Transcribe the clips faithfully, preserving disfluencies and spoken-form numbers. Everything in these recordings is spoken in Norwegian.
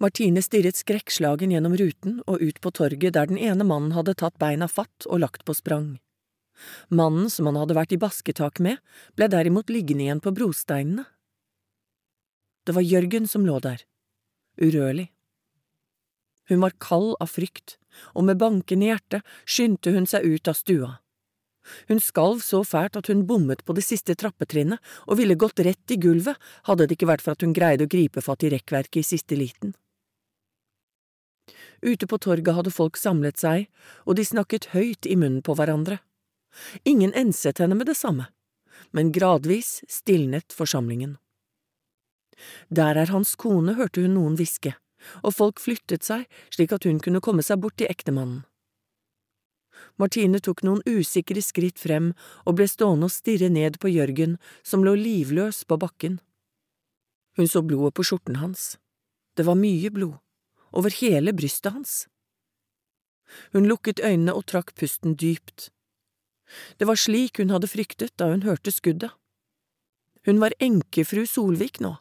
Martine stirret skrekkslagen gjennom ruten og ut på torget der den ene mannen hadde tatt beina fatt og lagt på sprang. Mannen som han hadde vært i basketak med, ble derimot liggende igjen på brosteinene. Det var Jørgen som lå der, urørlig. Hun var kald av frykt, og med bankende hjerte skyndte hun seg ut av stua. Hun skalv så fælt at hun bommet på det siste trappetrinnet og ville gått rett i gulvet, hadde det ikke vært for at hun greide å gripe fatt i rekkverket i siste liten. Ute på torget hadde folk samlet seg, og de snakket høyt i munnen på hverandre. Ingen enset henne med det samme, men gradvis stilnet forsamlingen. Der er hans kone, hørte hun noen hviske, og folk flyttet seg slik at hun kunne komme seg bort til ektemannen. Martine tok noen usikre skritt frem og ble stående og stirre ned på Jørgen, som lå livløs på bakken. Hun så blodet på skjorten hans. Det var mye blod, over hele brystet hans. Hun lukket øynene og trakk pusten dypt. Det var slik hun hadde fryktet da hun hørte skuddet. Hun var enkefru Solvik nå.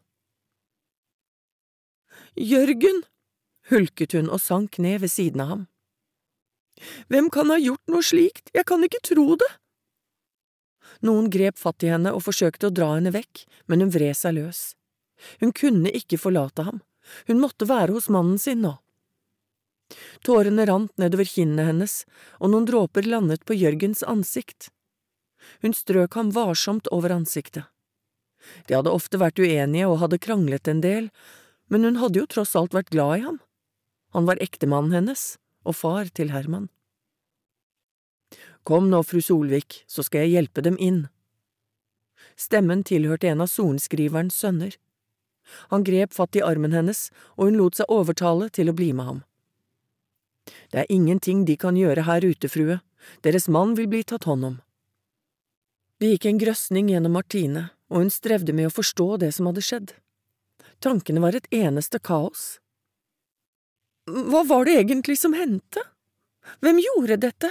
Jørgen, hulket hun og sank ned ved siden av ham. Hvem kan ha gjort noe slikt? Jeg kan ikke tro det. Noen grep fatt i henne og forsøkte å dra henne vekk, men hun vred seg løs. Hun kunne ikke forlate ham. Hun måtte være hos mannen sin nå. Tårene rant nedover kinnene hennes, og noen dråper landet på Jørgens ansikt. Hun strøk ham varsomt over ansiktet. De hadde ofte vært uenige og hadde kranglet en del, men hun hadde jo tross alt vært glad i ham. Han var ektemannen hennes, og far til Herman. Kom nå, fru Solvik, så skal jeg hjelpe dem inn. Stemmen tilhørte en av sorenskriverens sønner. Han grep fatt i armen hennes, og hun lot seg overtale til å bli med ham. Det er ingenting de kan gjøre her ute, frue. Deres mann vil bli tatt hånd om. Det gikk en grøsning gjennom Martine, og hun strevde med å forstå det som hadde skjedd. Tankene var et eneste kaos. Hva var det egentlig som hendte? Hvem gjorde dette?